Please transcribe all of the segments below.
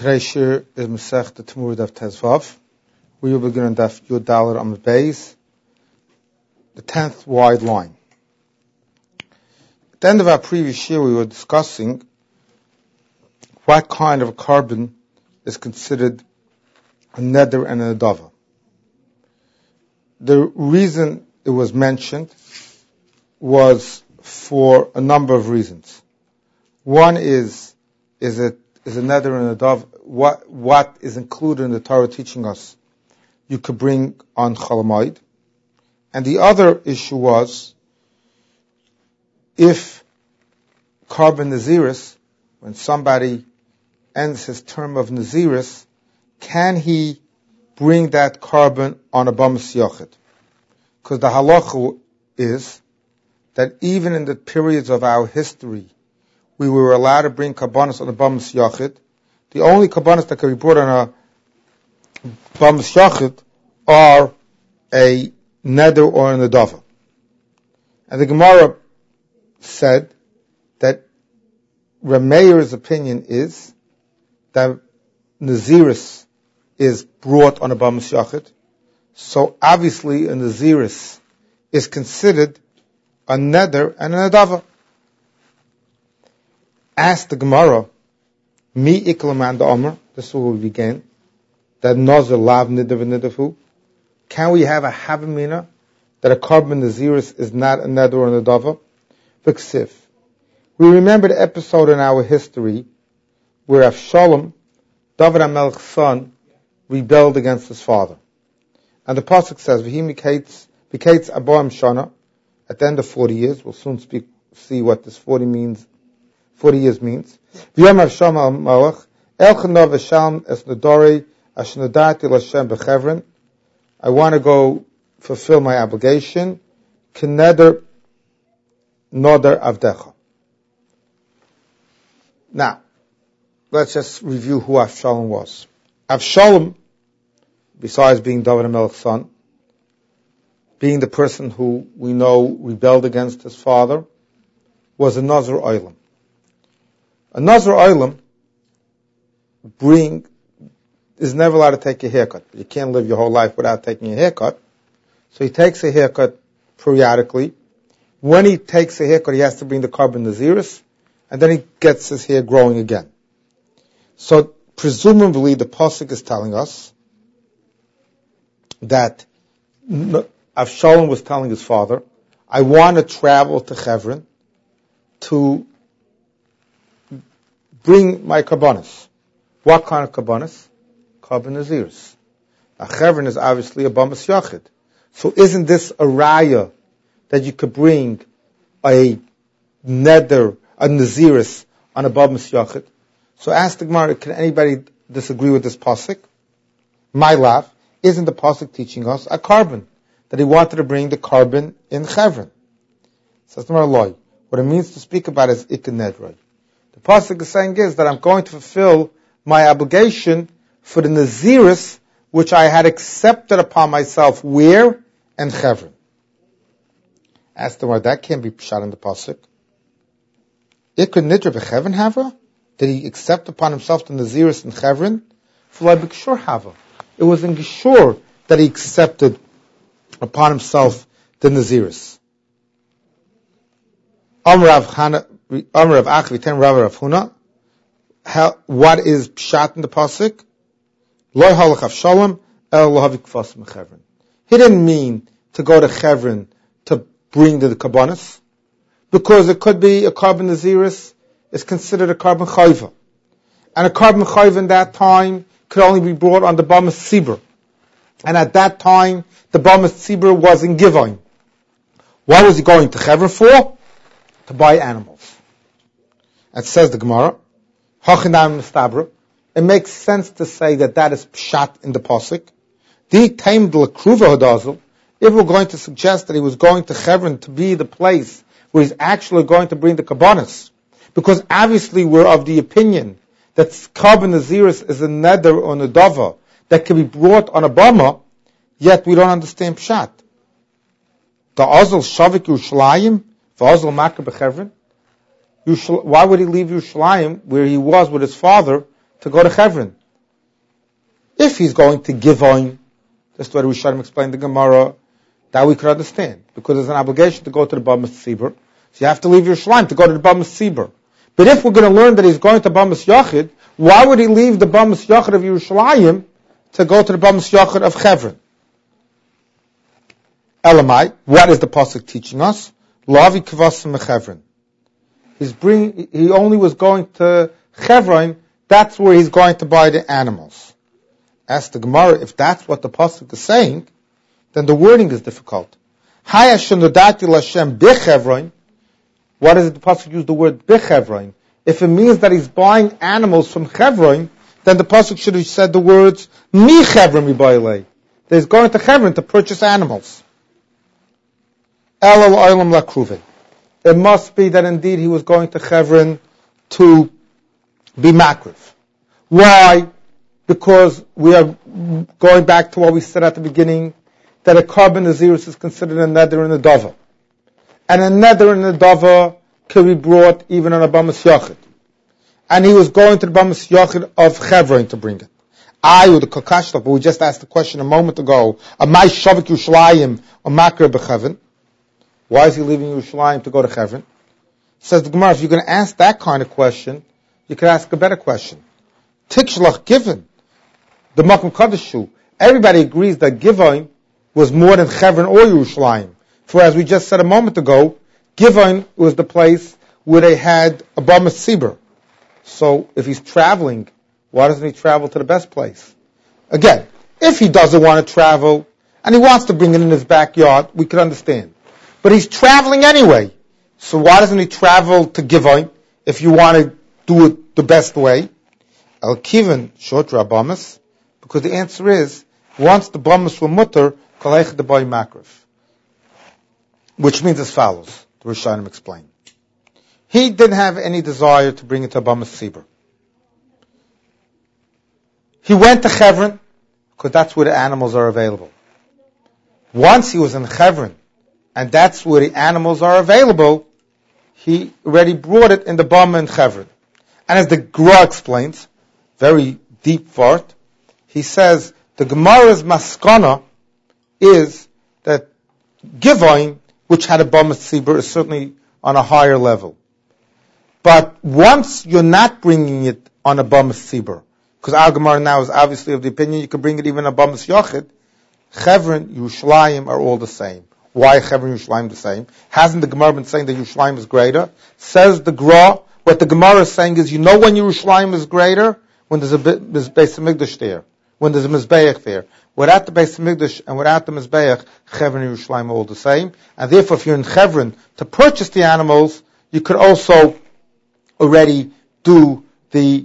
Today's shir is Masechta Tamur Daf Tezvav. We will begin on Daf Yud Dalet Amud Beis, the 10th wide line. At the end of our previous shir, we were discussing what kind of a carbon is considered a neder and a nedava. The reason it was mentioned was for a number of reasons. One is a neder and a dove, what is included in the Torah teaching us you could bring on Chol Hamoed. And the other issue was, if carbon Naziris, when somebody ends his term of Naziris, can he bring that carbon on a Bamas Yochid? Because the halacha is that even in the periods of our history, we were allowed to bring kabbanis on a Bamas Yachid. The only kabbanis that can be brought on a Bamas Yachid are a neder or a nedava. And the Gemara said that Rameir's opinion is that Naziris is brought on a Bamas Yachid. So obviously a Naziris is considered a neder and a nedava. Ask the Gemara, Mi iklaman da Omer, this is where we began, that Nazir lav nidar v'nidafu. Can we have a havamina that a carbon Naziris is not a neder or a nedava? V'ksif. We remember the episode in our history where Avshalom, David HaMelech's son, rebelled against his father. And the pasuk says, V'hi miketz aboim shana, at the end of 40 years, we'll soon see what this 40 years means. V'yom Avshalom al-Malach, Elchana v'shalom es nedori, ashnadati l'Hashem b'chevron. I want to go fulfill my obligation. K'neder noder avdecha. Now, let's just review who Avshalom was. Avshalom, besides being David HaMelech's son, being the person who we know rebelled against his father, was a Nazir Olam. A Nazir Olam is never allowed to take a haircut. You can't live your whole life without taking a haircut. So he takes a haircut periodically. When he takes a haircut, he has to bring the carbon Naziris, and then he gets his hair growing again. So presumably the pasuk is telling us that Avshalom was telling his father, I want to travel to Chevron to bring my karbanis. What kind of karbanis? Carbon Naziris. A Chevron is obviously a Bamas Yachid. So isn't this a raya that you could bring a neder, a Naziris on a Bamas Yachid? So ask the Gemara, can anybody disagree with this pasuk? My laugh, isn't the pasuk teaching us a carbon? That he wanted to bring the carbon in Chevron. Says the Gemara, what it means to speak about is ikin nedroi. The pasuk is saying is that I'm going to fulfill my obligation for the Naziris which I had accepted upon myself. Where? In Chevron. Ask the Gemara, that can't be shot in the pasuk. Ikin nidra b'Chevron hava? Did he accept upon himself the Naziris in Chevron? V'lai b'Geshur hava. It was in Geshur that he accepted upon himself the Naziris. Amr Rav Achvi, ten Rav Huna. What is pshat in the pasuk? Lo halach Avshalom el lo havi kfas mechevron. He didn't mean to go to Chevron to bring the kabbanis, because it could be a carbon Naziris is considered a carbon chayva, and a carbon chayva in that time could only be brought on the Bamas Tzibur. And at that time, the Bamas Tzibur was in Givon. What was he going to Chevron for? To buy animals. And says the Gemara, Hachinam Mistabra, it makes sense to say that is pshat in the pasuk. If we're going to suggest that he was going to Chevron to be the place where he's actually going to bring the kabbanis, because obviously we're of the opinion that carbon Naziris is a neder or nedava that can be brought on a bama, yet we don't understand pshat. The Azal Shavik Yerushalayim, the Azal Makar B'Chevron. Why would he leave Yerushalayim, where he was with his father, to go to Hebron. If he's going to Givon, that's the way Rishonim explained the Gemara, that we could understand, because there's an obligation to go to the Bamas Tzibur. So you have to leave Yerushalayim to go to the Bamas Tzibur. But if we're going to learn that he's going to Bamas Yachid, why would he leave the Bamas Yachid of Yerushalayim to go to the Bamas Yachid of Hebron? Elamai, what is the pasuk teaching us? Lavi kvasim mechevron. He only was going to Hebron. That's where he's going to buy the animals. Ask the Gemara, if that's what the pasuk is saying, then the wording is difficult. What is it the pasuk use the word bechevron? If it means that he's buying animals from Hebron, then the pasuk should have said the words mi Hebron mibayle. That he's going to Hebron to purchase animals. Elul olam lakruve. It must be that indeed he was going to Hebron to be makriv. Why? Because we are going back to what we said at the beginning, that a carbon nazirus is considered a neder and a dava. And a neder and a dava can be brought even on a Bamas Yachid. And he was going to the Bamas Yachid of Hebron to bring it. With the Kakashla, but we just asked the question a moment ago, Amai Shavik Yerushalayim or Makra B'Chevron? Why is he leaving Yerushalayim to go to Hebron? Says the Gemara, if you're going to ask that kind of question, you could ask a better question. Tikshlach given, the Makom Kadeshu, everybody agrees that Givon was more than Hebron or Yerushalayim. For as we just said a moment ago, Givon was the place where they had a Bamas Tzibur. So if he's traveling, why doesn't he travel to the best place? Again, if he doesn't want to travel and he wants to bring it in his backyard, we could understand. But he's traveling anyway. So why doesn't he travel to Givon if you want to do it the best way? Al Kivan short Rabamas, because the answer is, once the Bamas were mutter, Kalech the boy Makriv. Which means as follows, the Rishonim explain. He didn't have any desire to bring it to Bamas Tzibur. He went to Hebron, because that's where the animals are available. Once he was in Hebron, and that's where the animals are available, he already brought it in the Bama in Hebron. And as the Gra explains, very deep part, he says, the Gemara's maskana is that Givon, which had a Bamas Tzibur, is certainly on a higher level. But once you're not bringing it on a Bamas Tzibur, because our Gemara now is obviously of the opinion you can bring it even on a Bamas Yachid, Hebron, Yerushalayim are all the same. Why Hebron and Yerushalayim the same? Hasn't the Gemara been saying that Yerushalayim is greater? Says the Gra, what the Gemara is saying is, you know when Yerushalayim is greater? When there's a Beis Hamikdash there. When there's a Mizbeach there. Without the Beis Hamikdash and without the Mizbeach, Hebron and Yerushalayim are all the same. And therefore, if you're in Hebron to purchase the animals, you could also already do the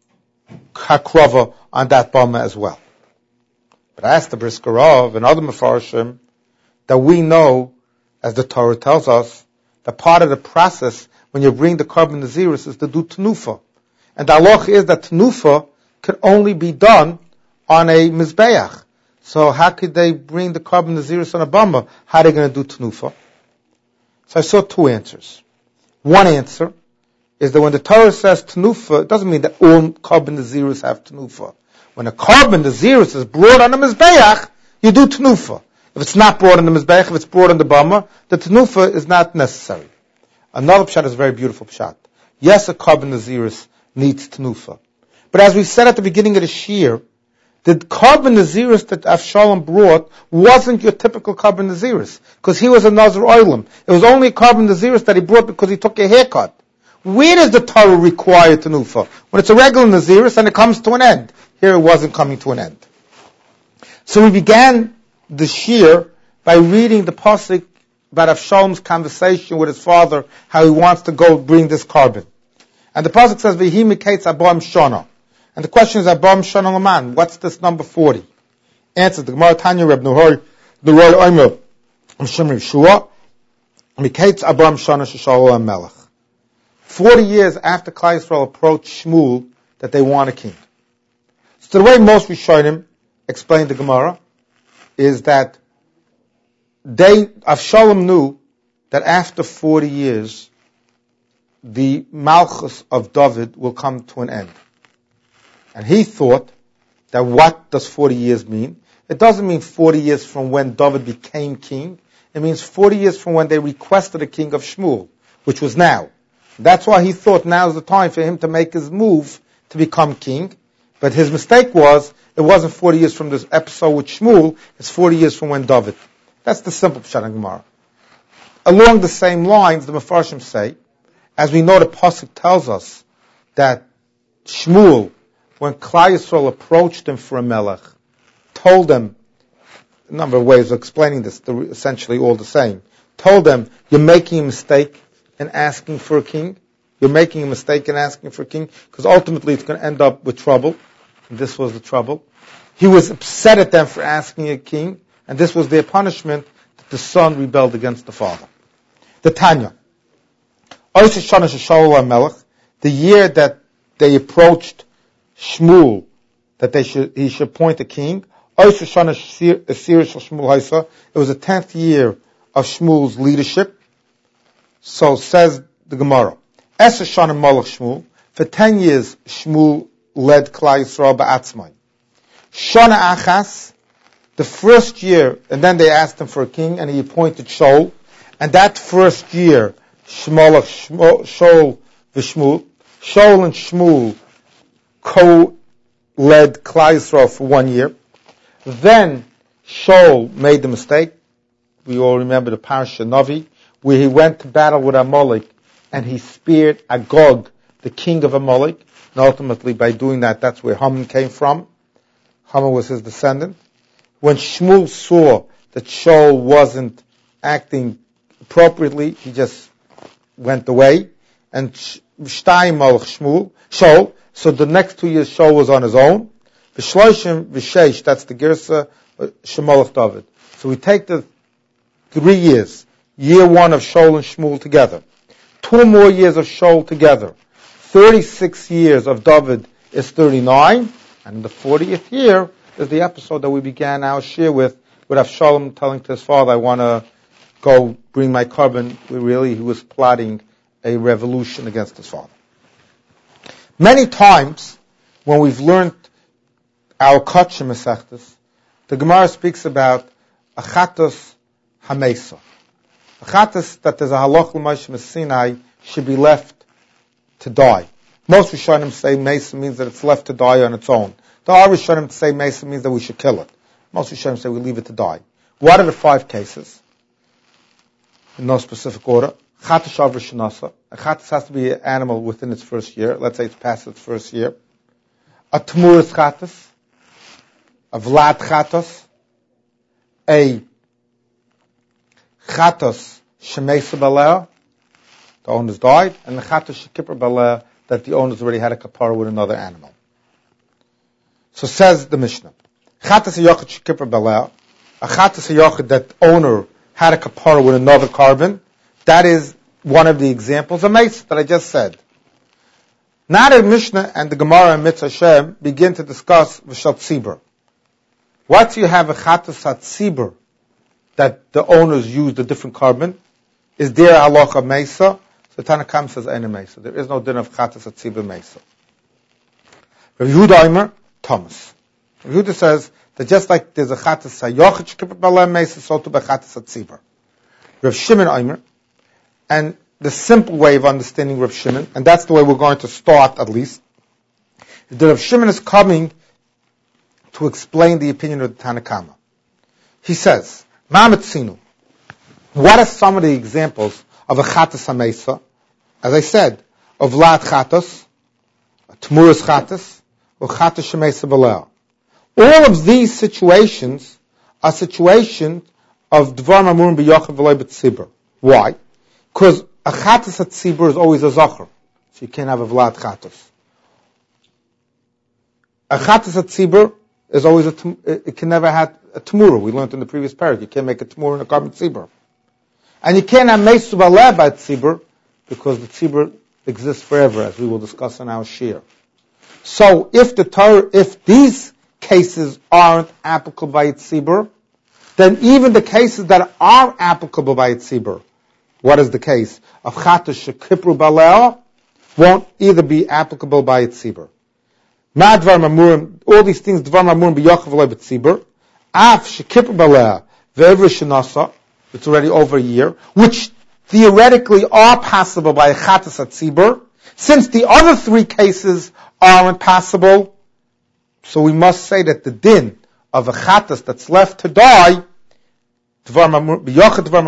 Hakrava on that Bama as well. But I asked the Brisker Rav and other Mefarshim, that we know, as the Torah tells us, that part of the process when you bring the carbon nazirus is to do tenufa. And the halach is that tenufa could only be done on a mizbeach. So how could they bring the carbon nazirus on a bama? How are they going to do tenufa? So I saw two answers. One answer is that when the Torah says tenufa, it doesn't mean that all carbon nazirus have tenufa. When a carbon nazirus is brought on a mizbeach, you do tenufa. If it's not brought in the Mizbeach, if it's brought in the Bama, the Tenufa is not necessary. Another Pshat is a very beautiful Pshat. Yes, a carbon Nazirus needs Tenufa. But as we said at the beginning of the Shir, the carbon Nazirus that Avshalom brought wasn't your typical carbon Nazirus, because he was a Nazir Oilam. It was only a carbon Nazirus that he brought because he took a haircut. Where does the Torah require Tenufa? When it's a regular Nazirus and it comes to an end. Here it wasn't coming to an end. So we began the Shir by reading the pasuk about Avshalom's conversation with his father, how he wants to go bring this carbon. And the pasuk says, "V'hi miketz abam shana." And the question is, abam shana laman, what's this number 40? Answer, the Gemara Tanya Reb Nuhor, the Roy Omer, Shemri Shua, miketz abam shana sheshal melech. 40 years after Klal Yisrael approached Shmuel that they want a king. So the way most Rishonim explained the Gemara is that Avshalom knew that after 40 years, the Malchus of David will come to an end. And he thought that what does 40 years mean? It doesn't mean 40 years from when David became king. It means 40 years from when they requested a king of Shmuel, which was now. That's why he thought now is the time for him to make his move to become king. But his mistake was, it wasn't 40 years from this episode with Shmuel, it's 40 years from when David. That's the simple Pshat in Gemara. Along the same lines, the Mefarshim say, as we know the Pasuk tells us that Shmuel, when Klal Yisrael approached him for a melech, told them, a number of ways of explaining this, they're essentially all the same, told them, you're making a mistake in asking for a king. You're making a mistake in asking for a king, because ultimately it's going to end up with trouble. And this was the trouble. He was upset at them for asking a king, and this was their punishment, that the son rebelled against the father. The Tanya. The year that they approached Shmuel, that he should appoint a king, it was the 10th year of Shmuel's leadership. So says the Gemara. For 10 years, Shmuel led Klal Yisrael ba'atzmai. Shana Achas, the first year, and then they asked him for a king, and he appointed Shaul. And that first year, Shaul and Shmuel co-led Klal Yisrael for 1 year. Then Shaul made the mistake. We all remember the Parasha Navi, where he went to battle with Amalek, and he speared Agag, the king of Amalek. And ultimately, by doing that, that's where Haman came from. Haman was his descendant. When Shmuel saw that Shaul wasn't acting appropriately, he just went away. And Shtayim Malach Shaul. So the next 2 years, Shaul was on his own. V'shloshim v'sheish, that's the Girsa Shemalach David. So we take the 3 years, year 1 of Shaul and Shmuel together. 2 more years of Shaul together. 36 years of David is 39. And the 40th year is the episode that we began our shir with Avshalom telling to his father, I want to go bring my carbon. Really, he was plotting a revolution against his father. Many times, when we've learned our Kachim Masechtas, the Gemara speaks about Achatos Hamesa. Achatos, that there's a halach l'Moshe Sinai, should be left to die. Most Rishonim say Mesa means that it's left to die on its own. The other Rishonim say Mesa means that we should kill it. Most Rishonim say we leave it to die. What are the 5 cases? In no specific order. Chatos Avra Shenasa. A Chatos has to be an animal within its first year. Let's say it's past its first year. A Tmuras Chatos. A Vlad Chatos. A Chatos Shemesa Baleh. The owners died. And the Chatos Shekipper Baleh, that the owners already had a kapara with another animal. So says the Mishnah. Chatas HaYochid Shekipper Baleh. A Chatas HaYochid, that owner had a kapara with another carbon. That is one of the examples of Mesa that I just said. Now the Mishnah and the Gemara and Mitzvah Hashem begin to discuss V'shal Tzibur. Once you have a Chatas HaTzibur, that the owners used a different carbon, is there a halacha Mesa? So Tanakam says Ein Mesa. There is no din of Chatas HaTzibur Mesa. Rav Yehuda Omer, Thomas. Rav Yehuda says that just like there's a Chatas HaYochid Shekipper Baleh Mesa, so to be Chatas HaTzibur. Rav Shimon Omer, and the simple way of understanding Rav Shimon, and that's the way we're going to start at least, is that Rav Shimon is coming to explain the opinion of the Tanakama. He says, Ma'amatzinu, what are some of the examples of a Chatas HaMesa? As I said, of Vlad Chatas, Tmuras Chatas, or Chatas Shemesa Baleh. All of these situations are situations of Dvar Mamurim B'Yochav V'Loi B'Tzibur. Why? Because a Chatas HaTzibur is always a Zachar. So you can't have a Vlad Chatas. A Chatas HaTzibur is always it can never have a Tmura. We learned in the previous paragraph. You can't make a Tmura in a carbon Tzibur. And you can't have Mesu Baleh by Tzibur, because the Tzibur exists forever, as we will discuss in our shir. So if these cases aren't applicable by Tzibur, then even the cases that are applicable by Tzibur, what is the case of Chatas Shekipru Baleh, won't either be applicable by Tzibur. Ma dvar mamurim, all these things, dvar mamurim b'yochav v'loi b'tzibur, af shekipper balea ve'evri shenasa, it's already over a year, which theoretically are possible by a chatas atzibur. Since the other three cases aren't possible, so we must say that the din of a chatas that's left to die, are only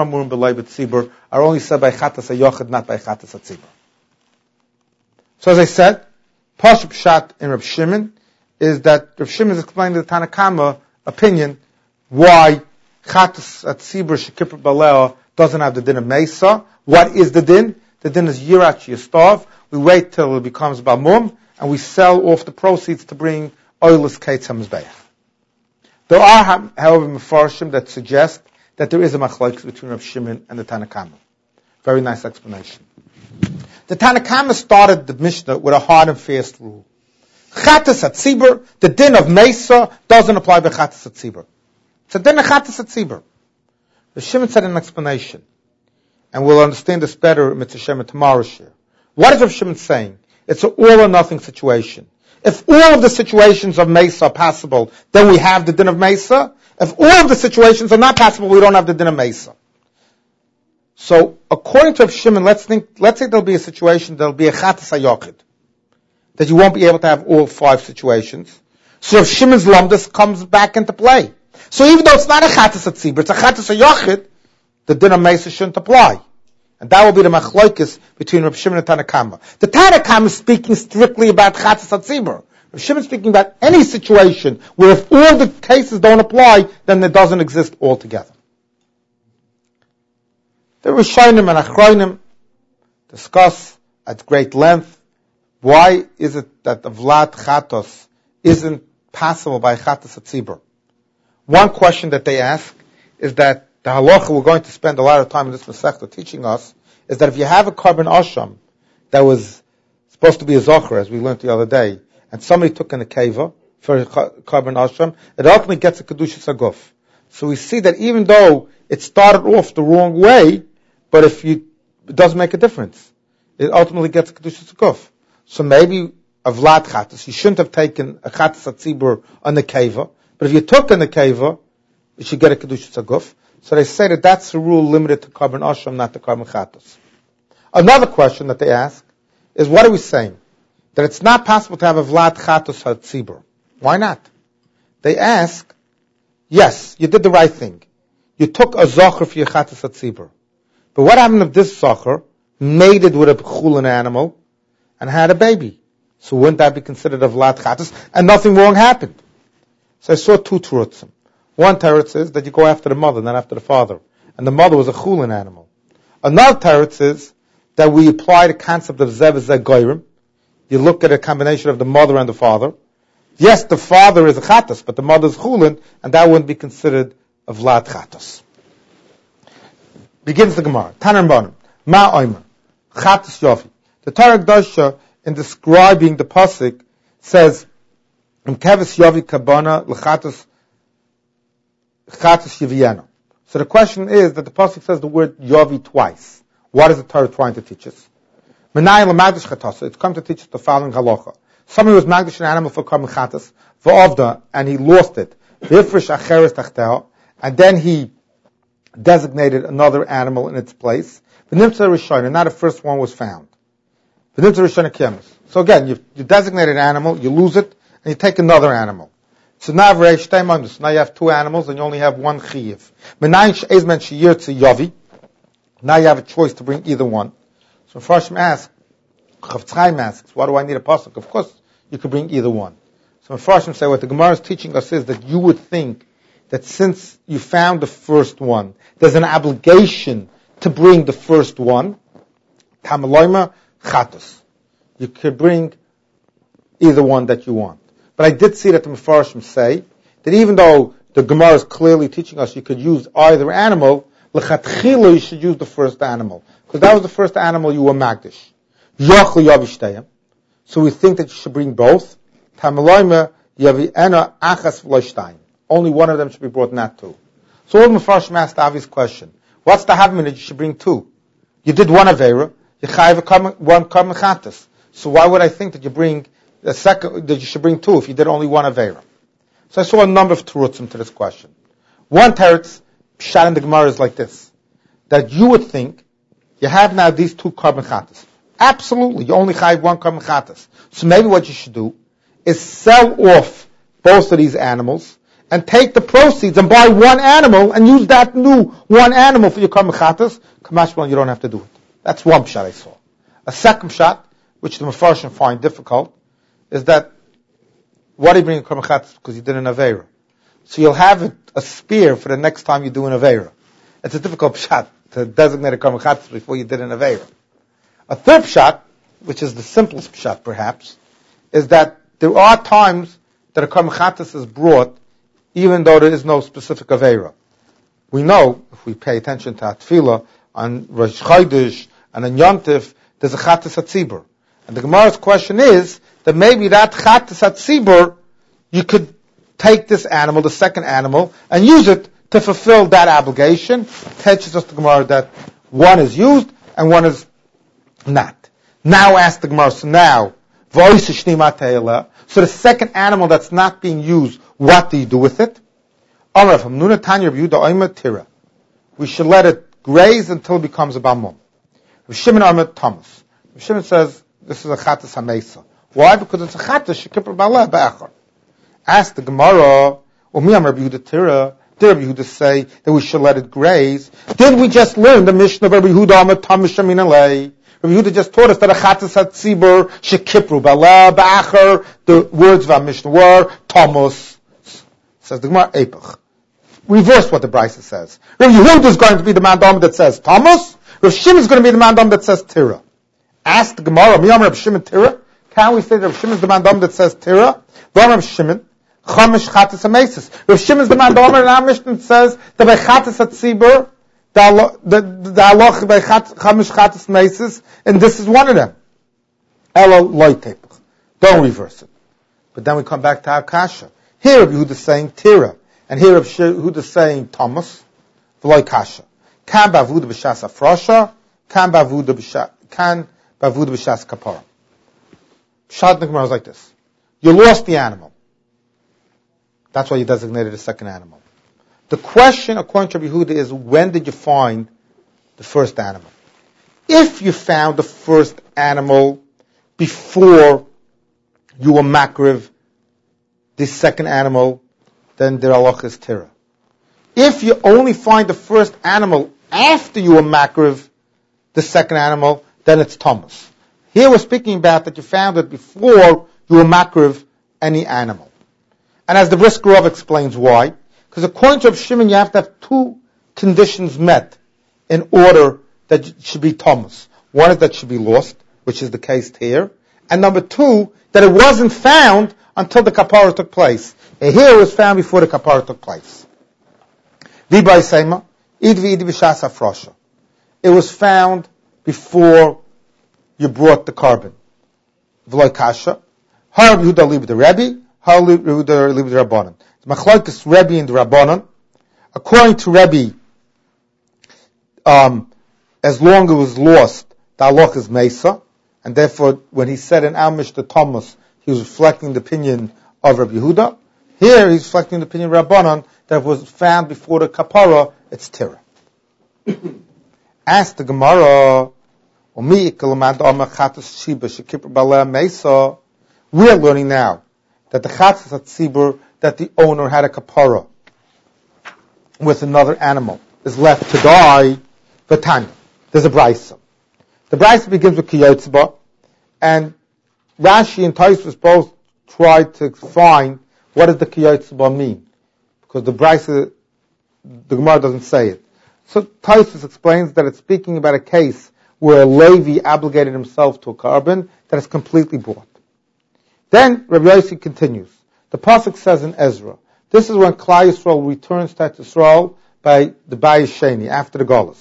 said by chatas hayochid, not by chatas hatzibur. So as I said, Pashup Pshat in Reb Shimon is that Reb Shimon is explaining the Tanna Kama opinion why chatas hatzibur shekipper baleo doesn't have the din of Mesa. What is the din? The din is Yirat Yistav. We wait till it becomes Balmum, and we sell off the proceeds to bring oilus Kates HaMizbeach. There are, however, Mefarshim that suggest that there is a machlokes between Reb Shimon and the Tanna Kama. Very nice explanation. The Tanna Kama started the Mishnah with a hard and fast rule. Chatas hatzibur, the din of Mesa, doesn't apply by chatas hatzibur. It's a din of chatas hatzibur. Reb Shimon said an explanation, and we'll understand this better in Mitzvah Shem tomorrow's share. What is Reb Shimon saying? It's an all or nothing situation. If all of the situations of Mesa are possible, then we have the din of Mesa. If all of the situations are not possible, we don't have the din of Mesa. So, according to Reb Shimon, let's say there'll be a situation, there'll be a chatas hayochid, that you won't be able to have all 5 situations. So Reb Shimon's lumdus comes back into play. So even though it's not a chatas hatzibur, it's a chatas hayochid, the din of Mesa shouldn't apply. And that will be the machlokes between Reb Shimon and Tanna Kama. The Tanna Kama is speaking strictly about chatas hatzibur. Reb Shimon is speaking about any situation where if all the cases don't apply, then it doesn't exist altogether. The Rishonim and Achronim discuss at great length why is it that the Vlad Chatos isn't possible by chatas hatzibur. One question that they ask is that the halacha we're going to spend a lot of time in this Masechta teaching us is that if you have a carbon asham that was supposed to be a zocher, as we learned the other day, and somebody took in a keva for a carbon asham, it ultimately gets a kedushas aguf. So we see that even though it started off the wrong way, but it doesn't make a difference. It ultimately gets a kedushas aguf. So maybe a vlad chatas, you shouldn't have taken a chatas hatzibur on the keva, but if you took in the keva, you should get a kedushas aguf. So they say that that's a rule limited to carbon asham, not to carbon chatas. Another question that they ask is, what are we saying? That it's not possible to have a vlad chatos hatzibur. Why not? They ask, yes, you did the right thing. You took a zocher for your chatos hatzibur. But what happened if this zocher mated with a chulin animal and had a baby? So wouldn't that be considered a vlad chatos? And nothing wrong happened. So I saw 2 terutzim. One teretz is that you go after the mother, not after the father. And the mother was a chulin animal. Another teretz is that we apply the concept of zev zeh goyrim. You look at a combination of the mother and the father. Yes, the father is a chatas, but the mother is chulin, and that wouldn't be considered a vlad chatas. Begins the Gemara. Taner Banim. Ma oimer. Chatas yofi. The Torah Kedosha, in describing the pasuk, says, Keves yovi kabana l'chatas Yaviena. So the question is that the pasuk says the word Yavi twice. What is the Torah trying to teach us? It's come to teach us the following halacha. Somebody was magdish an animal for carbon chatas, v'ovda, and he lost it. And then he designated another animal in its place. And now the first one was found. So again, you designate an animal, you lose it, and you take another animal. So now you have 2 animals and you only have 1 chiyuv. Now you have a choice to bring either one. So Mepharshim asks, Chafetz Chaim asks, why do I need a pasuk? Of course, you could bring either one. So Mepharshim say what the Gemara is teaching us is that you would think that since you found the first one, there's an obligation to bring the first one. Tamaloima chatos. You could bring either one that you want. But I did see that the Mepharshim say that even though the Gemara is clearly teaching us you could use either animal, l'chatchila you should use the first animal. Because that was the first animal you were magdish. Yochel yavishteyim. So we think that you should bring both. Tamaloima yavi'ena achas v'loishtayim. Only one of them should be brought, not 2. So all the Mepharshim asked the obvious question. What's the havmin that you should bring 2? You did one avera, you chayiv one carbon chatas. So why would I think that you bring The second, that you should bring two if you did only one Aveira. So I saw a number of terutzim to this question. One teretz, pshat in the Gemara is like this, that you would think, you have now these two carbon chatas. Absolutely, you only have one carbon chatas. So maybe what you should do is sell off both of these animals and take the proceeds and buy one animal and use that new one animal for your carbon chatas. Kamashmal, you don't have to do it. That's one pshat I saw. A second pshat, which the Mefarshim find difficult, is that what do you bring a carbon chatas? Because you did an Aveira. So you'll have a spear for the next time you do an Aveira. It's a difficult pshat to designate a carbon chatas before you did an Aveira. A third pshat, which is the simplest pshat perhaps, is that there are times that a carbon chatas is brought even though there is no specific Aveira. We know, if we pay attention to Tefillah, on Rosh Chodesh and on Yom Tov, there's a chatas hatzibur. And the Gemara's question is that maybe that chatas hatzibur, you could take this animal, the second animal, and use it to fulfill that obligation. Teaches us the Gemara that one is used and one is not. Now ask the Gemara, so now, so the second animal that's not being used, what do you do with it? We should let it graze until it becomes a bamum. Shimon Ahmed Thomas. Shimon says this is a chatas hamesa. Why? Because it's a chatas shekipur ba'aleh ba'achar. Ask the Gemara, Umiyam Rabbi Yehuda Tira. Did Rabbi Yehuda say that we should let it graze? Did we just learn the Mishnah of Rabbi Yehuda Ahmed Thomas Shamin Alei? Rabbi Yehuda just taught us that a chatas hatzibur shekipru ba'aleh ba'achar. The words of our Mishnah were Thomas. Says the Gemara Epach. Reverse what the Brisa says. Rabbi Yehuda is going to be the mandam that says Thomas. Rabbi Shimon is going to be the mandam that says Tira. Ask the Gemara, Miyam Rabbi Shimon Tira. Can we say that Rabbi Shimon is the mandam that says Tira? Rabbi Shimon, Chamish chatas hamesis. Rabbi Shimon is the mandam in our Mishnah that says that by chatas hatzibur, the halach by Chamish chatas hamesis, and this is one of them. Elo loy tepach. Don't reverse it. But then we come back to our kasha. Here Rabbi Yehuda is saying Tira, and here Rabbi Yehuda is saying Thomas, v'loy kasha. Kan bavuda b'shas afrosha, kan bavuda b'shas kapara. Pshat in the Gemara is like this. You lost the animal. That's why you designated a second animal. The question, according to Rabbi Yehuda, is when did you find the first animal? If you found the first animal before you were makriv the second animal, then the halach is tira. If you only find the first animal after you were makriv the second animal, then it's Thomas. Here we're speaking about that you found it before you were makriv any animal. And as the Brisker Rav explains why, because according to Rav Shimon, you have to have two conditions met in order that it should be Thomas. One is that it should be lost, which is the case here, and number two, that it wasn't found until the kapara took place. And here it was found before the kapara took place. It was found before you brought the carbon. V'loy kasha. Har Yehuda libe the Rebbe, har Yehuda libe the Rabbanan. The machlokes Rebbe and the Rabbanan. According to Rebbe, as long as it was lost, the halach is mesa, and therefore when he said in our Mishnah Thomas, he was reflecting the opinion of Rabbi Yehuda. Here he's reflecting the opinion of Rabbanan that was found before the kapara, it's tira. Ask the Gemara, we're learning now that the chatas hatzibur, that the owner had a kapara with another animal, is left to die. V'tanya, there's a brisa. The brisa begins with kiyotzba, and Rashi and Tosfos both tried to find what does the kiyotzba mean, because the brisa, the Gemara doesn't say it. So Tosfos explains that it's speaking about a case where a Levi obligated himself to a carbon that is completely bought. Then Rabbi Yossi continues. The pasuk says in Ezra, this is when Klal Yisrael returns to Yisrael by the Bayis Sheni, after the Golus.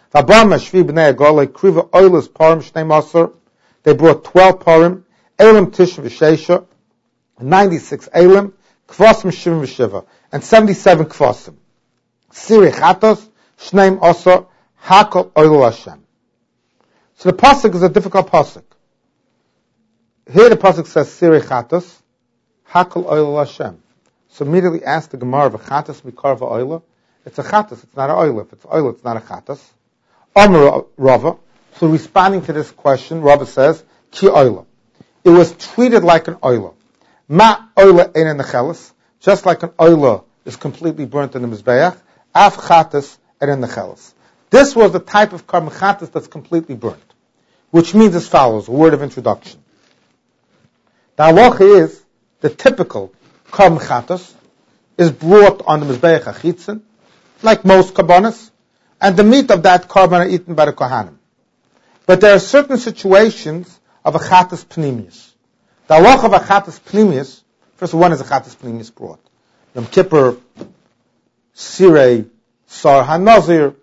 They brought 12 parim, Elim Tish v'Sheisha, 96 Elim, Kvasim Shivim v'Shiva, and 77 Kvasim. Siri Chatos, Shneim Osor, Hakol Oil Hashem. So the pasuk is a difficult pasuk. here the pasuk says Sirei Chatos, Hakol Oil Hashem. So immediately ask the Gemara of a Chatos Mikar V'Oila. It's a Chatos, it's not an oil. If it's oil, it's not a Chatos. Amar Rava. So responding to this question, Rava says, Ki Oila. It was treated like an oila. Ma oila ein necheles, just like an oila is completely burnt in the mizbeach. Af chatas ein necheles. This was the type of carbon chatas that's completely burnt, which means as follows. A word of introduction. The halacha is the typical carbon chatas is brought on the mizbeach achitzin, like most karbanos, and the meat of that carbon are eaten by the kohanim. But there are certain situations of a chatas pnimius. The halacha of a chatas pnimius, first one is a chatas pnimius brought. Yom Kippur, Sirei, Sar HaNazir,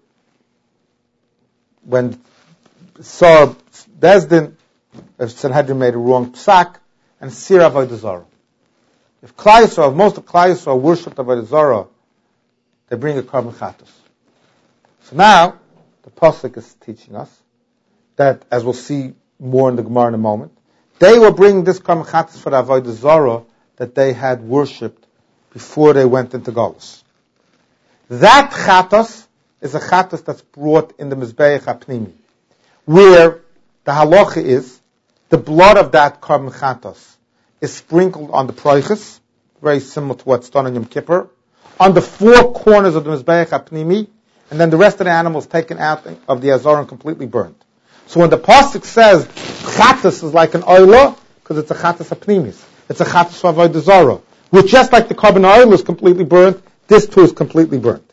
when Sar Bezdin, if Sanhedrin made a wrong psak, and Sir Avodah Zarah. If Klal Yisrael, most of Klal Yisrael worshipped Avodah Zarah, they bring a carbon chatas. So now, the pasuk is teaching us that, as we'll see more in the Gemara in a moment, they were bringing this carbon chatas for the Avodah Zarah that they had worshipped before they went into Golus. That chatas is a chatas that's brought in the Mizbeach HaPnimi, where the halacha is the blood of that carbon chatas is sprinkled on the proiches, very similar to what's done on Yom Kippur, on the four corners of the Mizbeach HaPnimi, and then the rest of the animals taken out of the Azor and completely burnt. So when the pasuk says chatas is like an oila, because it's a chatas apnimis, it's a chatas for avodah zarah, which just like the carbon oil is completely burnt, this too is completely burnt.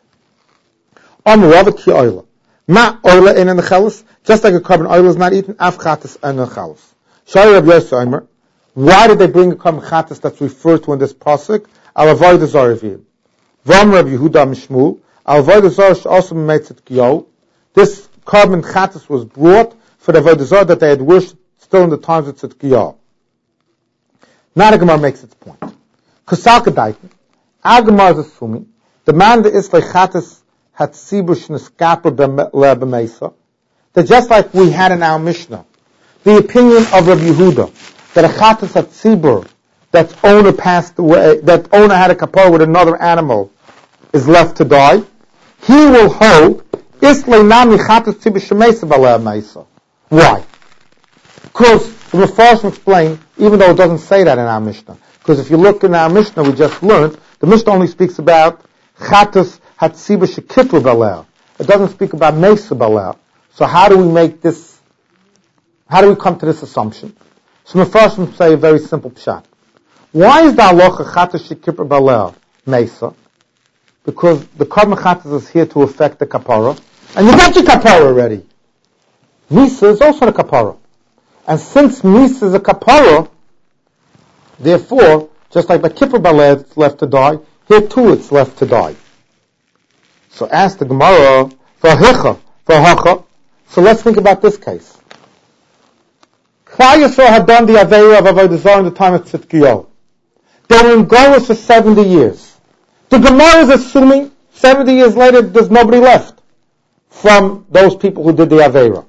Amar ki oila, ma oila in the necheles, just like a carbon oil is not eaten, af chatas in the necheles. Shari Rabbi Yosef Omer, why did they bring a carbon chatas that's referred to in this pasuk? Al avodah zarah v'im. Vam Rabbi Yehuda Mishmul, al avodah zarah also makes it kiyol. This carbon chatas was brought for the avodah zarah that they had worshipped still in the times of Tzidkiyahu. Now the Gemara makes its point. Kusalka daiten, our Gemara is assuming the man that is like chatas had sibush neskaper b'meisa, that just like we had in our Mishnah, the opinion of Rabbi Yehuda that a chatas had sibur, that owner passed away, that owner had a kapara with another animal, is left to die, he will hold islay nami chatas sibush b'meisa b'le'ah meisa. Why? Because the Mefarshim explain, even though it doesn't say that in our Mishnah, because if you look in our Mishnah we just learned, the Mishnah only speaks about chatas hatziba shekipur balel. It doesn't speak about mesa balel. So how do we make this? How do we come to this assumption? So Mefarshim say a very simple pshat. Why is the halacha chatas shekipur balel mesa? Because the carbon chatas is here to affect the kapara, and you got your kapara already. Misa is also a kapara. And since Misa is a kapara, therefore, just like by Kippur Baled it's left to die, here too it's left to die. So ask the Gemara, V'hacha. So let's think about this case. Klal Yisrael had done the Aveira of Avodah Zarah in the time of Tzidkiyahu. They were in Golus for 70 years. The Gemara is assuming 70 years later there's nobody left from those people who did the Aveira.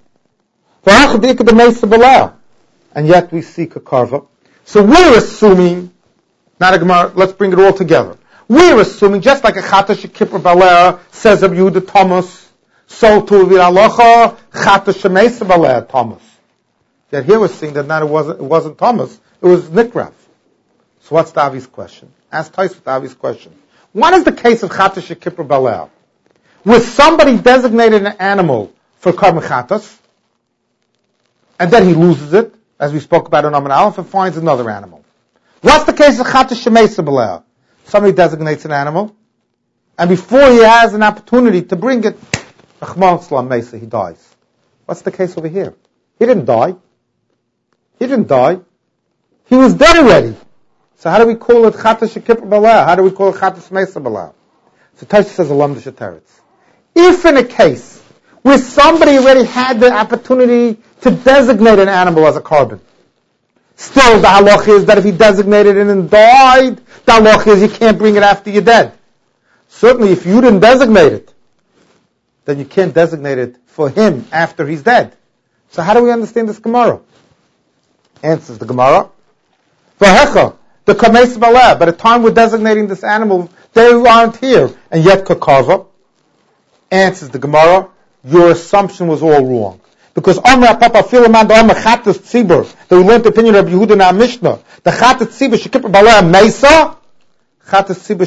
And yet we see Kakarva. So we're assuming, not a Gemara, let's bring it all together. We're assuming, just like a Chata Shekipur Balea says of Yehuda Thomas, so too with Halacha, Chata Shemesa Balea Thomas. Yet here we're seeing that not it wasn't Thomas, it was Nikrav. So what's the obvious question? Ask Tosfos the obvious question. What is the case of Chata Shekipur Balea? Where somebody designated an animal for Karban Chatas, and then he loses it, as we spoke about in Amman Aleph, and finds another animal. What's the case of Chatas Shemesa Balea? Somebody designates an animal, and before he has an opportunity to bring it, Achman Salam Mesa, he dies. What's the case over here? He didn't die. He was dead already. So how do we call it Chatas Shekipur Balea? How do we call it Chatas Mesa Balea? So Tosfos says, Alam D'Sheteretz. If in a case where somebody already had the opportunity to designate an animal as a carbon, still the halacha is that if he designated it and died, the halacha is you can't bring it after you're dead. Certainly if you didn't designate it, then you can't designate it for him after he's dead. So how do we understand this Gemara? Answers the Gemara. V'hecha, the kameis baleh. By the time we're designating this animal, they aren't here, and yet kakava. Answers the Gemara. Your assumption was all wrong. Because Amra Papa Filaman the Amra Chatas Tzibur, that we learned the opinion of Yehuda in our Mishnah, the Chatas Tzibur Shekipper Baleh Mesa, Chatas Tzibur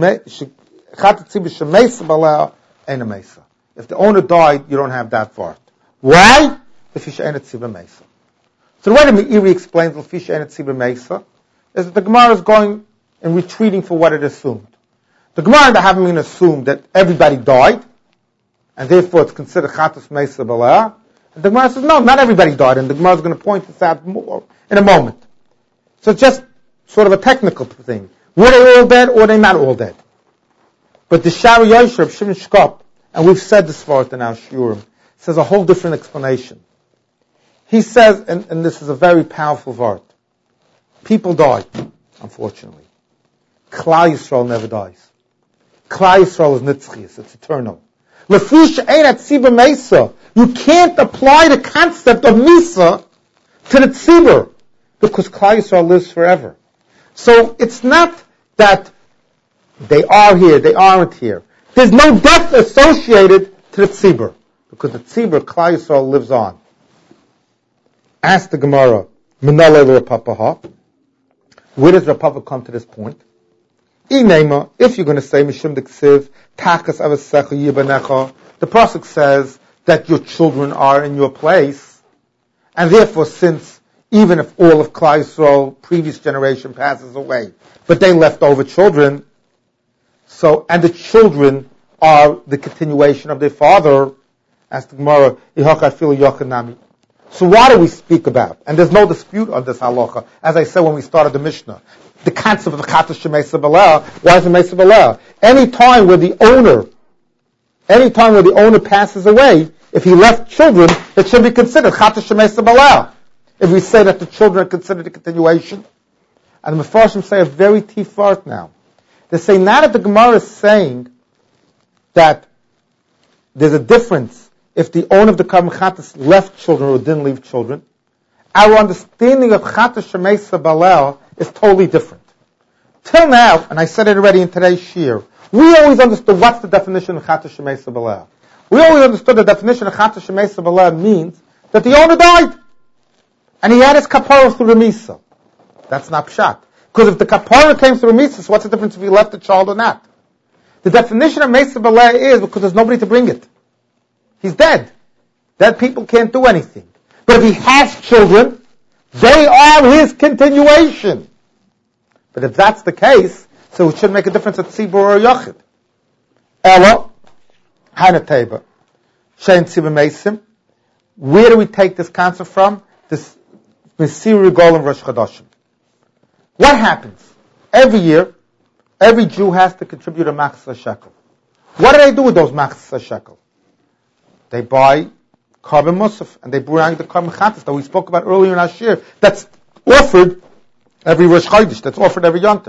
Shemesa Baleh ain't a Mesa. If the owner died, you don't have that part. Why? The Fish ain't a Tzibur Mesa. So the way the Meiri explains the Fish ain't a Tzibur Mesa is that the Gemara is going and retreating for what it assumed. The Gemara having been assumed that everybody died, and therefore it's considered Chatas Mesa Baleh. And the Gemara says, no, not everybody died, and the Gemara is going to point this out more in a moment. So it's just sort of a technical thing. Were they all dead, or were they not all dead? But the Shari Yosher of Shimon Shkop, and we've said this for it in our Shurim, says a whole different explanation. He says, and this is a very powerful word, people die, unfortunately. Klal Yisrael never dies. Klal Yisrael is nitzchias, it's eternal. Lefish einat tzibur mesa. You can't apply the concept of misa to the tzibur because Klal Yisrael lives forever. So it's not that they are here, they aren't here. There's no death associated to the tzibur because the tzibur, Klal Yisrael, lives on. Ask the Gemara, where does Rapapa come to this point? If you're going to say Mishum Diksiv, Takas Avasecha Yibanecha, the Pasuk says that your children are in your place, and therefore, since even if all of Klal Yisrael, previous generation, passes away, but they left over children, and the children are the continuation of their father, as the Gemara, so why do we speak about? And there's no dispute on this halacha, as I said when we started the Mishnah. The concept of the Chatas Shemesa Baleh, why is it Mesa Baleh? Any time where the owner passes away, if he left children, it should be considered Chatas Shemesa Baleh. If we say that the children are considered a continuation, and the Mefarshim say a very tifart now. They say now that the Gemara is saying that there's a difference if the owner of the Karban Chatas left children or didn't leave children, our understanding of Chatas Shemesa Baleh is totally different. Till now, and I said it already in today's shir, we always understood what's the definition of Chatas Shemesa Baleh. We always understood the definition of Chatas Shemesa Baleh means that the owner died, and he had his kapara through the Misa. That's not pshat. Because if the kapara came through the Misa, so what's the difference if he left the child or not? The definition of Mesa Baleh is because there's nobody to bring it. He's dead. Dead people can't do anything. But if he has children, they are his continuation. But if that's the case, so it shouldn't make a difference at Tzibur or Yochid. Ella, Hanateba, Shein Tzibur Mesim. Where do we take this concept from? This Mesiru Golem Rosh Chodashim. What happens? Every year, every Jew has to contribute a machzah shekel. What do they do with those machzah shekel? They buy Karban Musaf, and they bring the Karban Chatas that we spoke about earlier in our shir, that's offered every Rosh Chodesh, that's offered every Yontif.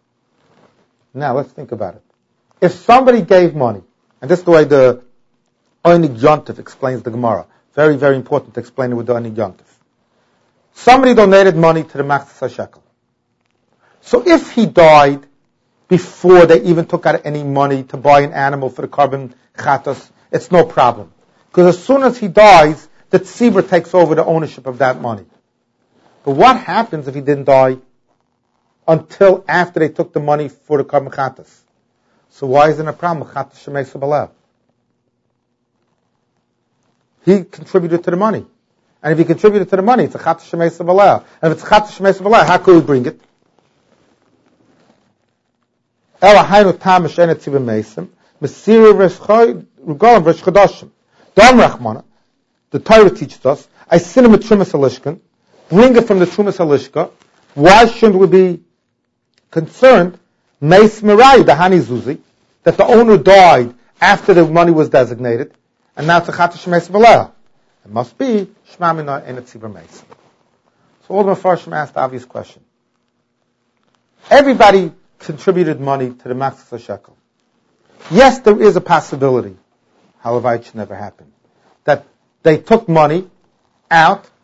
Now, let's think about it. If somebody gave money, and this is the way the Oinig Yontif explains the Gemara, very, very important to explain it with the Oinig Yontif. Somebody donated money to the Machzah Shekel. So if he died before they even took out any money to buy an animal for the Karban Chatas, it's no problem. Because as soon as he dies, the tzibur takes over the ownership of that money. But what happens if he didn't die until after they took the money for the Karban Chatas? So why isn't it a problem with Chatas Shemesa Baleh? He contributed to the money. And if he contributed to the money, it's a Chatas Shemesa Baleh. And if it's a Chatas Shemesa Baleh, how could we bring it? Ela Hainu Tam Shenet Tzibur Mesim, Mesiru Regalim Rosh Chodashim. Dam Rachmana, the Torah teaches us, I sin him a Trumas Halishkan, bring it from the Trumas Halishka. Why shouldn't we be concerned, Meis Mirai, the Hani Zuzi, that the owner died after the money was designated, and now it's a Chatas Shemesa Baleh? It must be Shema Mina and a Tzibur Meis. So all the Mefarshim asked the obvious question. Everybody contributed money to the Machzah Shekel. Yes, there is a possibility, however it should never happen, that they took money out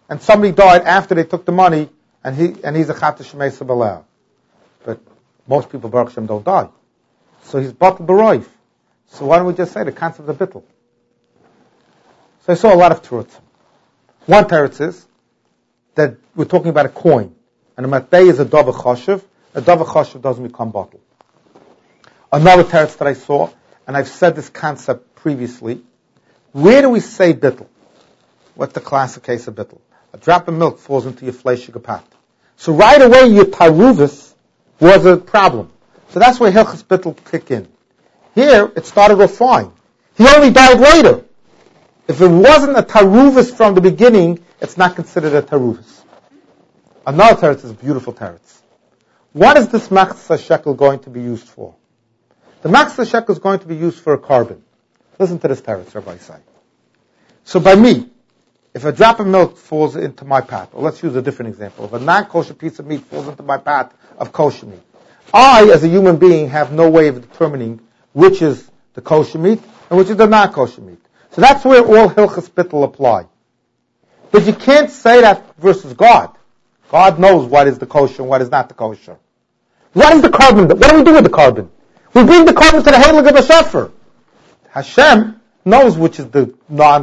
and somebody died after they took the money, and he's a Chata Shemesa Balea. But most people, Baruch Hashem, don't die. So he's Batal Baroif. So why don't we just say the concept of Bittul? So I saw a lot of teretz. One teretz is that we're talking about a coin, and a matbei is a Dava Choshev. A Dava Choshev doesn't become Batal. Another teretz that I saw, and I've said this concept previously, where do we say Bittul? What's the classic case of Bittul? A drop of milk falls into your fleishig pot. So right away your taruvis was a problem. So that's where Hilchas Bittul kick in. Here it started off fine. He only died later. If it wasn't a taruvis from the beginning, it's not considered a taruvis. Another teretz is a beautiful teretz. What is this machzah shekel going to be used for? The machzah shekel is going to be used for a carbon. Listen to this teretz, Rabbi say. So by me, if a drop of milk falls into my pot, or let's use a different example, if a non-kosher piece of meat falls into my pot of kosher meat, I, as a human being, have no way of determining which is the kosher meat and which is the non-kosher meat. So that's where all Hilchas Bittul apply. But you can't say that versus God. God knows what is the kosher and what is not the kosher. What is the carbon? What do we do with the carbon? We bring the carbon to the Heilig of the Shefer. Hashem knows which is the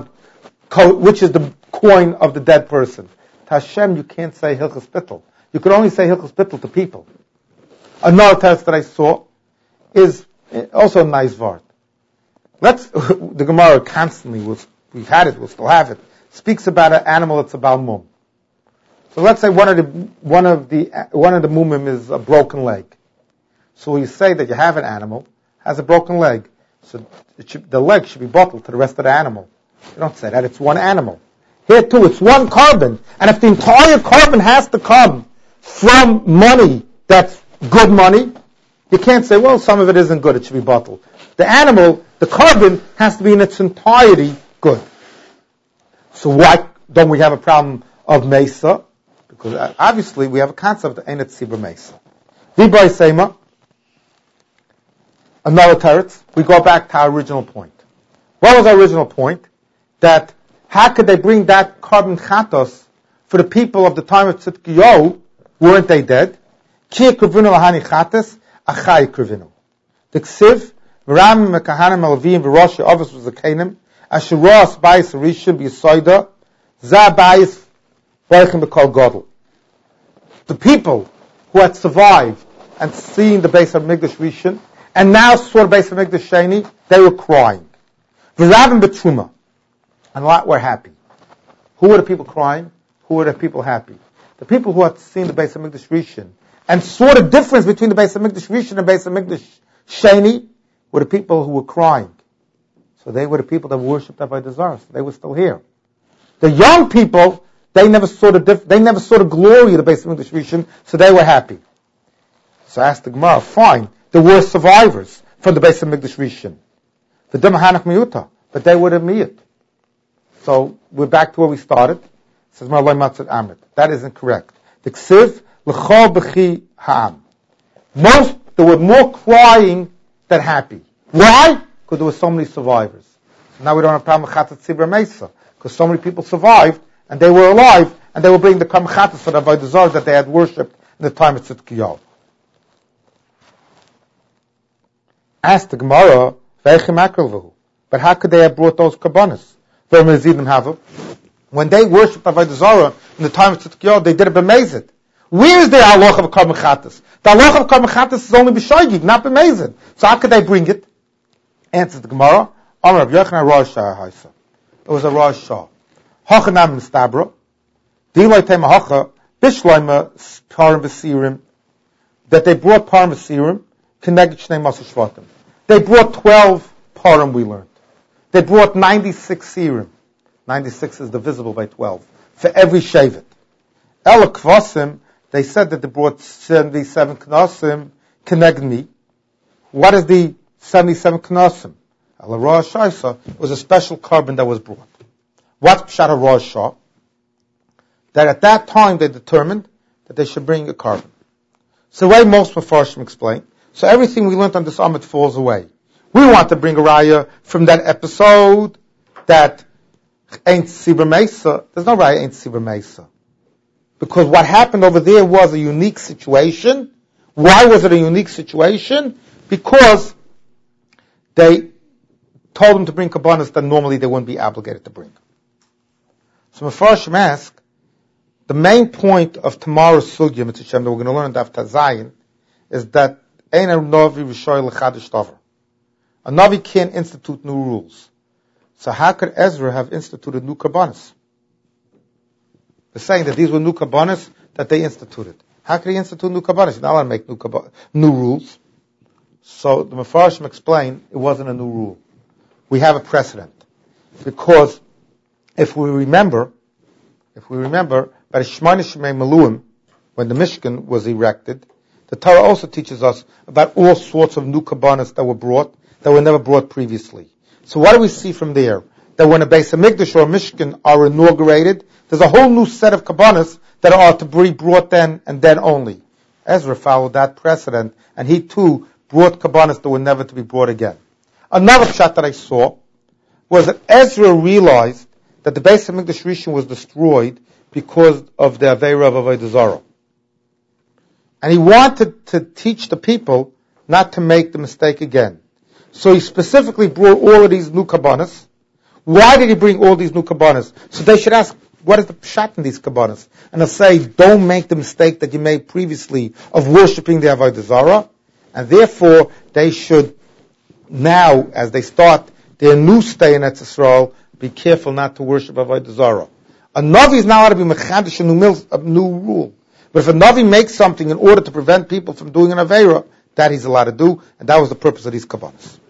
coin of the dead person. To Hashem, you can't say Hilchas Bittul. You can only say Hilchas Bittul to people. Another test that I saw is also a nice word. The Gemara constantly, we've had it, we'll still have it, speaks about an animal that's a Baal Mum. So let's say one of the mumim is a broken leg. So you say that you have an animal, has a broken leg. So the leg should be bottled to the rest of the animal. You don't say that, it's one animal. Here too, it's one carbon. And if the entire carbon has to come from money that's good money, you can't say, well, some of it isn't good, it should be bottled. The animal, the carbon, has to be in its entirety good. So why don't we have a problem of Mesa? Because obviously we have a concept of Einet Sibra Mesa. Vibray Sema, another teretz, we go back to our original point. What was our original point? That how could they bring that carbon chatos for the people of the time of Tzidkiyahu? Weren't they dead? Ki krivinu lahani chatos, achai krivinu. The ksiv, v'ram mekahanim alavim v'rosh avos was a kanim, asher roas bayis rishon b'yisoida, za bayis v'aychim b'kol godel. The people who had survived and seen the base of Mikdash Rishon, and now saw the base of Mikdash Sheni, they were crying. V'ravim b'truma. And a lot were happy. Who were the people crying? Who were the people happy? The people who had seen the base of Mikdash Rishon and saw the difference between the base of Mikdash Rishon and the base of Mikdash Sheni were the people who were crying. So they were the people that worshipped Avodah Zarah. So they were still here. The young people, they never saw the glory of the base of Mikdash Rishon, so they were happy. So I asked the Gemara, fine, there were survivors from the base of Mikdash Rishon. The Demahanach Miyuta, but they were the Miyut. So we're back to where we started. It says Marloi Matzat Amit. That isn't correct. The Ksiv L'chol B'chi Ha'am. There were more crying than happy. Why? Because there were so many survivors. So now we don't have a problem with Chatat Tzibra Mesa, because so many people survived and they were alive and they were bringing the Chatas for the Avodah Zarah that they had worshipped in the time of Tzidkiyahu. Asked the Gemara, but how could they have brought those kabbanas? When they worshipped Avodah Zarah in the time of Tzidkiyahu, they did it b'mezid. Where is the halacha of carbon chatas? The halacha of carbon chatas is only b'shoigig, not b'mezid. So how could they bring it? Answers the Gemara, Amar Rav Yochanan Rosh Hashanah. It was a Rosh Shah. Hachanam Nistabra, Dilay Tema Hacha, Bishloima Parim B'Sirim, that they brought Parim B'Sirim, Keneged Shnei Masa Shvatim. They brought 12 Parim, we learned. They brought 96 Sirim. 96 is divisible by 12. For every Shevet. Ela Kvasim, they said that they brought 77 Knasim, Kenegni. What is the 77 Knasim? Ela Rosh Hashanah, it was a special carbon that was brought. What's Pshat HaRosh Shah? That at that time they determined that they should bring a carbon. So the way most Mefarshim explain, so everything we learned on this Amud falls away. We want to bring a raya from that episode that Ain't Sibra Mesa. There's no right ain't Sibra Mesa. Because what happened over there was a unique situation. Why was it a unique situation? Because they told them to bring kabbanas that normally they wouldn't be obligated to bring. So Mefarshim ask, the main point of tomorrow's sugya, Mitzvah Shem, that we're going to learn in Daf Tazayin, is that Ein Navi Rishoy L'Chadish Tover. A Navi can't institute new rules. So how could Ezra have instituted new kabbanas? They're saying that these were new kabbanas that they instituted. How could he institute new kabbanas? He's not allowed to make new rules. So the Mefarshim explain it wasn't a new rule. We have a precedent. Because if we remember, by the Shemona Shemei Meluim, when the Mishkan was erected, the Torah also teaches us about all sorts of new kabbanas that were brought, that were never brought previously. So what do we see from there? That when a Beis HaMikdash or a Mishkan are inaugurated, there's a whole new set of kabbanas that are to be brought then and then only. Ezra followed that precedent, and he too brought kabbanas that were never to be brought again. Another shot that I saw was that Ezra realized that the Beis HaMikdash Rishon was destroyed because of the Aveira of Avodah Zarah. And he wanted to teach the people not to make the mistake again. So he specifically brought all of these new kabbanas. Why did he bring all these new kabbanas? So they should ask, what is the pshat in these kabbanas? And they'll say, don't make the mistake that you made previously of worshipping the Avodah Zarah. And therefore, they should now, as they start their new stay in Eretz Yisrael, be careful not to worship Avodah Zarah. A Navi is not allowed to be mechadish a new rule. But if a Navi makes something in order to prevent people from doing an Aveira, that he's allowed to do, and that was the purpose of these kabbanas.